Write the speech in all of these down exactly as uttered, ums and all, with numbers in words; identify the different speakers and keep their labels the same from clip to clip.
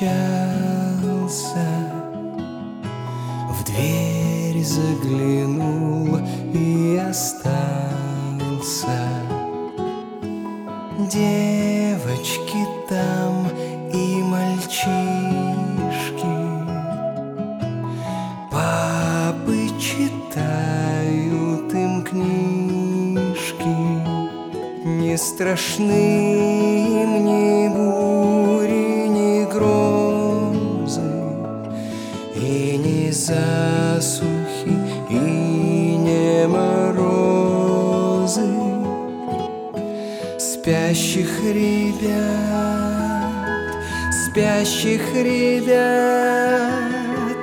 Speaker 1: постучался, в дверь заглянул и остался. Девочки там и мальчишки, папы читают им книжки. Не страшны им ни бури, ни грозы, и ни засухи, и не морозы. Спящих ребят, спящих ребят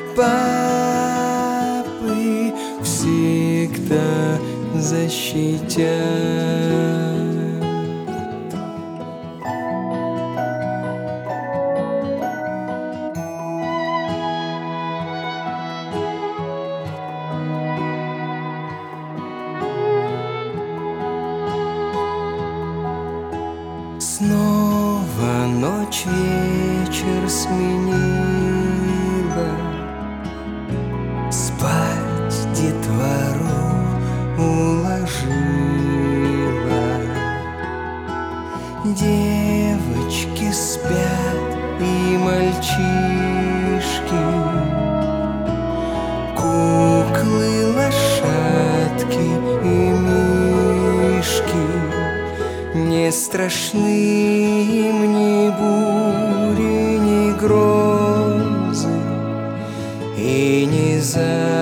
Speaker 1: папы всегда защитят. Снова ночь вечер сменила, спать детвору уложила. Девочки спят и мальчишки, куклы, лошадки и мишки. Не страшны им ни бури, ни грозы, и ни за